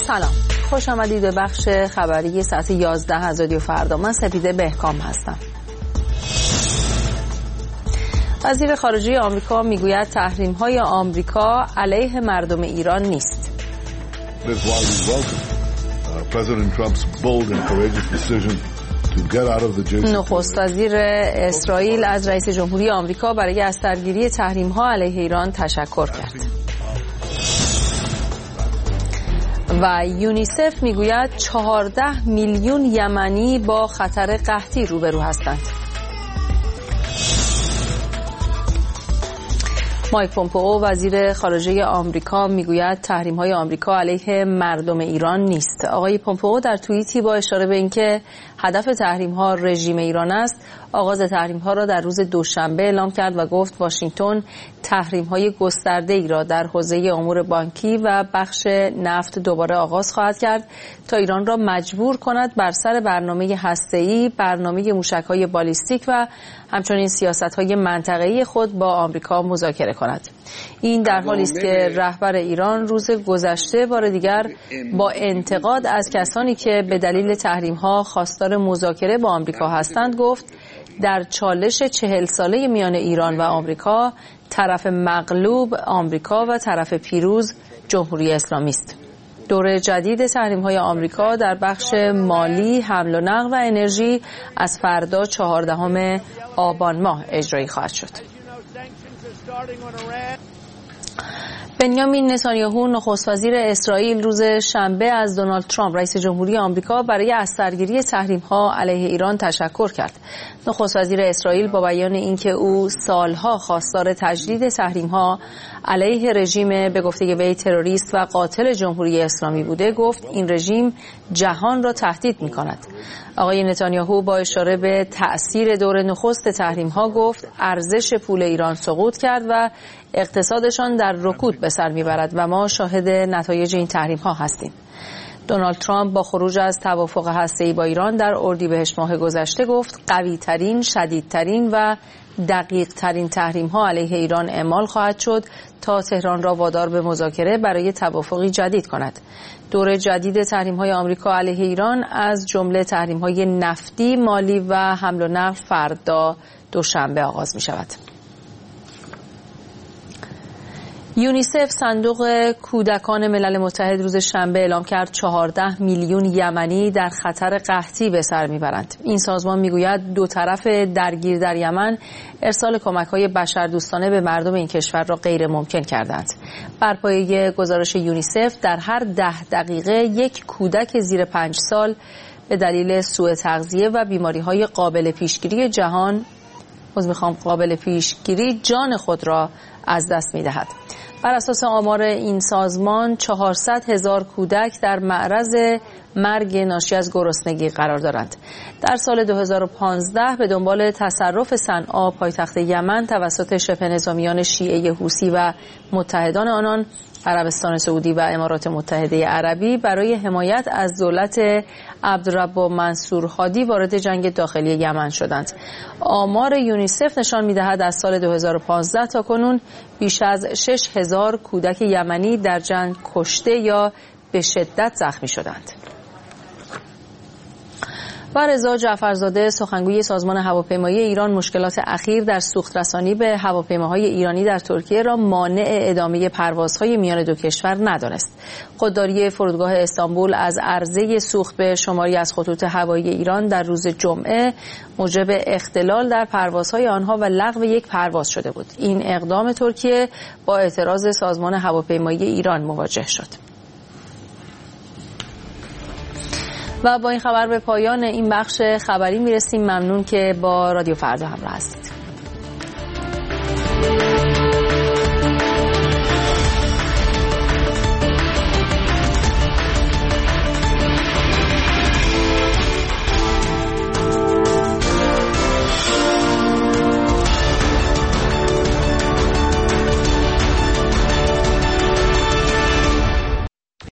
سلام، خوش آمدید به بخش خبری ساعت 11 از رادیو فردا. من سپیده بهکام هستم. وزیر خارجه آمریکا میگوید تحریم‌های آمریکا علیه مردم ایران نیست. نخست وزیر اسرائیل از رئیس جمهوری آمریکا برای از درگیری تحریم‌ها علیه ایران تشکر کرد. و یونیسف میگوید 14 میلیون یمنی با خطر قحطی روبرو هستند. مایک پومپئو وزیر خارجه آمریکا میگوید تحریم‌های آمریکا علیه مردم ایران نیست. آقای پومپئو در توییتی با اشاره به اینکه هدف تحریم‌ها رژیم ایران است، آغاز تحریم‌ها را در روز دوشنبه اعلام کرد و گفت واشنگتن تحریم‌های گسترده‌ای را در حوزه امور بانکی و بخش نفت دوباره آغاز خواهد کرد تا ایران را مجبور کند بر سر برنامه هسته‌ای، برنامه موشک‌های بالیستیک و همچنین سیاست‌های منطقه‌ای خود با آمریکا مذاکره کند. این در حالی است که رهبر ایران روز گذشته بار دیگر با انتقاد از کسانی که به دلیل تحریم‌ها خواستار مذاکره با آمریکا هستند گفت در چالش 40 ساله میان ایران و آمریکا طرف مغلوب آمریکا و طرف پیروز جمهوری اسلامی است. دور جدید تحریم‌های آمریکا در بخش مالی، حمل و نقل و انرژی از فردا 14 آبان ماه اجرایی خواهد شد. بنیامین نتانیاهو نخست وزیر اسرائیل روز شنبه از دونالد ترامپ رئیس جمهوری آمریکا برای از سرگیری تحریم‌ها علیه ایران تشکر کرد. نخست وزیر اسرائیل با بیان اینکه او سالها خواستار تجدید تحریم‌ها علیه رژیم به گفته وی تروریست و قاتل جمهوری اسلامی بوده، گفت این رژیم جهان را تهدید می‌کند. آقای نتانیاهو با اشاره به تأثیر دور نخست تحریم‌ها گفت ارزش پول ایران سقوط کرد و اقتصادشان در رکود به سر میبرد و ما شاهد نتایج این تحریم‌ها هستیم. دونالد ترامپ با خروج از توافق هسته‌ای با ایران در اردیبهشت ماه گذشته گفت قوی‌ترین، شدیدترین و دقیق‌ترین تحریم‌ها علیه ایران اعمال خواهد شد تا تهران را وادار به مذاکره برای توافقی جدید کند. دور جدید تحریم‌های آمریکا علیه ایران از جمله تحریم‌های نفتی، مالی و حمل و نقل فردا دوشنبه آغاز می‌شود. یونیسف صندوق کودکان ملل متحد روز شنبه اعلام کرد 14 میلیون یمنی در خطر قحطی به سر میبرند. این سازمان میگوید دو طرف درگیر در یمن ارسال کمک‌های بشردوستانه به مردم این کشور را غیر ممکن کردند. بر پایه گزارش یونیسف در هر 10 دقیقه یک کودک زیر 5 سال به دلیل سوء تغذیه و بیماری‌های قابل پیشگیری جان خود را از دست می‌دهد. بر اساس آمار این سازمان 400,000 کودک در معرض مرگ ناشی از گرسنگی قرار دارند. در سال 2015 به دنبال تصرف صنعا پایتخت یمن توسط شبه نظامیان شیعه حوثی و متحدان آنان عربستان سعودی و امارات متحده عربی برای حمایت از دولت عبدالرب منصور هادی وارد جنگ داخلی یمن شدند. آمار یونیسف نشان می‌دهد از سال 2015 تا کنون بیش از 6,000 کودک یمنی در جنگ کشته یا به شدت زخمی شدند. و رضا جعفرزاده سخنگوی سازمان هواپیمایی ایران مشکلات اخیر در سوخت رسانی به هواپیماهای ایرانی در ترکیه را مانع ادامه پروازهای میان دو کشور ندانست. خودداری فرودگاه استانبول از عرضه سوخت به شماری از خطوط هوایی ایران در روز جمعه موجب اختلال در پروازهای آنها و لغو یک پرواز شده بود. این اقدام ترکیه با اعتراض سازمان هواپیمایی ایران مواجه شد. و با این خبر به پایان این بخش خبری میرسیم. ممنون که با رادیو فردا همراه هستید.